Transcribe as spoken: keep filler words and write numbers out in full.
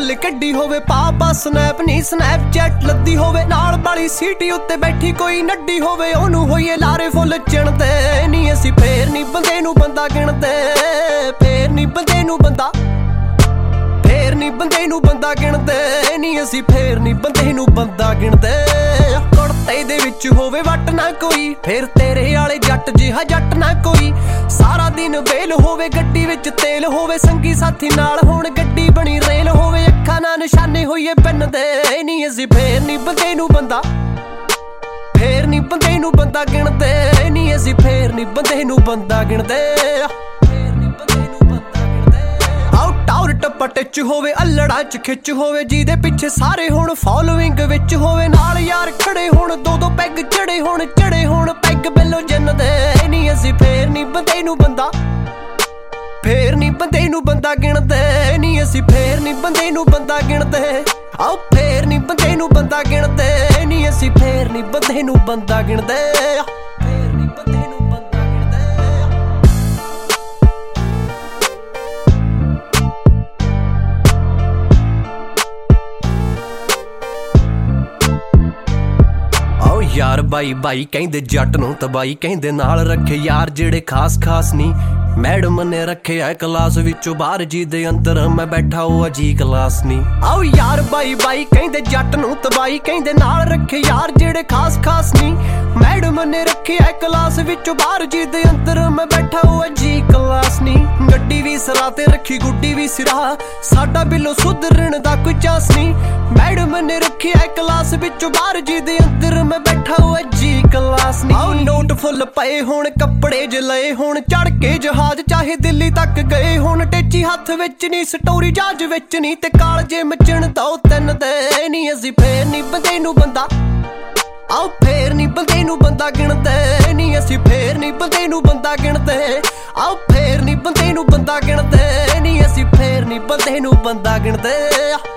ਗੱਲ ਕੱਢੀ ਹੋਵੇ ਪਾਪਾ ਸਨੈਪ ਨੀ ਸਨੈਪਚੈਟ ਲੱਦੀ ਹੋਵੇ ਨਾਲ ਵਾਲੀ ਸੀਟੀ ਉੱਤੇ ਬੈਠੀ ਕੋਈ ਨੱਡੀ ਹੋਵੇ ਉਹਨੂੰ ਹੋਈਏ ਲਾਰੇ ਫੁੱਲ ਚਿਣਦੇ ਨੀ ਅਸੀਂ ਫੇਰ ਨੀ ਬੰਦੇ ਨੂੰ ਬੰਦਾ ਗਿਣਦੇ ਫੇਰ ਨੀ ਬੰਦੇ ਨੂੰ ਬੰਦਾ ਫੇਰ ਨੀ ਬੰਦੇ ਨੂੰ ਬੰਦਾ ਗਿਣਦੇ ਨੀ ਅਸੀਂ ਫੇਰ ਨੀ ਬੰਦੇ ਨੂੰ ਬੰਦਾ ਗਿਣਦੇ ਕੁੜਤੇ ਦੇ ਵਿੱਚ ਹੋਵੇ ਵੱਟ ਨਾ ਕੋਈ ਫੇਰ ਤੇਰੇ ਵਾਲੇ ਜੱਟ ਜਿਹਾ ਜੱਟ ਨਾ ਕੋਈ ਸਾਰਾ ਦਿਨ ਵੇਲ ਹੋਵੇ ਗੱਡੀ ਵਿੱਚ ਤੇਲ ਹੋਵੇ ਸੰਗੀ ਸਾਥੀ ਨਾਲ ਹੋਣ ਗੱਡੀ ਬਣੀ ਰੇਲ ਹੋਵੇ ਅੱਖਾਂ ਨਾਲ ਨਿਸ਼ਾਨੇ ਹੋਈਏ ਪੈਨ ਦੇ ਨੀ ਅਸੀਂ ਫੇਰ ਨੀ ਬੰਦੇ ਨੂੰ ਬੰਦਾ ਫੇਰ ਨੀ ਬੰਦੇ ਨੂੰ ਬੰਦਾ ਗਿਣਦੇ ਨੀ ਅਸੀਂ ਫੇਰ ਨੀ ਬੰਦੇ ਨੂੰ ਬੰਦਾ ਗਿਣਦੇ ਟੱਪਾ ਟਿੱਚ ਹੋਵੇ ਅਲੜਾ ਚ ਖਿੱਚ ਹੋਵੇ ਜਿਹਦੇ ਪਿੱਛੇ ਸਾਰੇ ਹੁਣ ਫੋਲੋਇੰਗ ਵਿੱਚ ਹੋਵੇ ਨਾਲ ਯਾਰ ਖੜੇ ਹੁਣ ਦੋ ਦੋ ਪੈਗ ਚੜੇ ਹੁਣ ਚੜੇ ਹੁਣ ਪੈਗ ਬਿੱਲੋ ਜੰਨ ਦੇ ਨੀ ਅਸੀਂ ਫੇਰ ਨੀ ਬੰਦੇ ਨੂੰ ਬੰਦਾ ਫੇਰ ਨੀ ਬੰਦੇ ਨੂੰ ਬੰਦਾ ਗਿਣਦੇ ਨੀ ਅਸੀਂ ਫੇਰ ਨੀ ਬੰਦੇ ਨੂੰ ਬੰਦਾ ਗਿਣਦੇ ਆਓ ਫੇਰ ਨੀ ਬੰਦੇ ਨੂੰ ਬੰਦਾ ਗਿਣਦੇ ਨੀ ਅਸੀਂ ਫੇਰ ਨੀ ਬੰਦੇ ਨੂੰ ਬੰਦਾ ਗਿਣਦੇ ਫੇਰ ਨੀ ਬੰਦੇ ਨੂੰ ਯਾਰ ਬਾਈ ਬਾਈ ਕਹਿੰਦੇ ਜੱਟ ਨੂੰ ਤਬਾਈ ਕਹਿੰਦੇ ਨਾਲ ਰੱਖੇ ਯਾਰ ਜਿਹੜੇ ਖਾਸ ਖਾਸ ਨੀ ਮੈਡਮ ਨੇ ਰੱਖਿਆ ਕਲਾਸ ਵਿੱਚੋਂ ਬਾਹਰ ਜੀ ਦੇ ਅੰਦਰ ਮੈਂ ਬੈਠਾ ਉਹ ਅਜੀ ਕਲਾਸ ਨੀ ਆਓ ਯਾਰ ਬਾਈ ਬਾਈ ਕਹਿੰਦੇ ਜੱਟ ਨੂੰ ਤਬਾਈ ਕਹਿੰਦੇ ਨਾਲ ਰੱਖੇ ਯਾਰ ਜਿਹੜੇ ਖਾਸ ਖਾਸ ਨੀ ਮੈਡਮ ਨੇ ਰੱਖਿਆ ਕਲਾਸ ਵਿੱਚੋਂ ਬਾਹਰ ਜੀ ਦੇ ਅੰਦਰ ਮੈਂ ਬੈਠਾ ਉਹ ਅਜੀ ਕਲਾਸ ਨੀ ਗੱਡੀ ਵੀ ਸਿਰਾ ਤੇ ਰੱਖੀ ਗੁੱਡੀ ਵੀ ਸਿਰਾ ਸਾਡਾ ਬਿੱਲੋ ਸੁਧਰਨ ਦਾ ਕੋਈ ਚਾਂਸ ਨੀ ਮੈਡਮ ਨੇ ਰੱਖਿਆ ਕਲਾਸ ਵਿੱਚੋਂ ਬਾਹਰ ਜੀ ਦੇ ਅੰਦਰ ਮੈਂ ਬੈਠਾ ਉਹ ਅਜੀ ਕਲਾਸ ਨੀ ਆਓ ਨੋਟ ਫੁੱਲ ਪਏ ਹੁਣ ਕੱਪੜੇ ਜ ਲਏ ਹੁਣ ਚੜ ਕੇ ਜਹਾਜ਼ ਚਾਹੇ ਦਿੱਲੀ ਤੱਕ ਗਏ ਹੁਣ ਟੇਚੀ ਹੱਥ ਵਿੱਚ ਨੀ ਸਟੋਰੀ ਜਹਾਜ਼ ਵਿੱਚ ਨੀ ਤੇ ਕਾਲਜੇ ਮਚਣ ਦੋ ਤਿੰਨ ਦੇ ਨੀ ਅਸੀਂ ਫੇਰ ਨੀ ਬੰਦੇ ਨੂੰ ਬੰਦਾ ਆਓ ਫੇਰ ਨੀ ਬੰਦੇ ਨੂੰ ਬੰਦਾ ਗਿਣਦੇ ਨੀ ਅਸੀਂ ਫੇਰ ਨੀ ਬੰਦੇ ਨੂੰ ਬੰਦਾ ਗਿਣਦੇ ਆਓ ਫੇਰ ਨੀ ਬੰਦੇ ਨੂੰ ਬੰਦਾ ਗਿਣਦੇ ਨੀ ਅਸੀਂ ਫੇਰ ਨੀ ਬੰਦੇ ਨੂੰ ਬੰਦਾ ਗਿਣਦੇ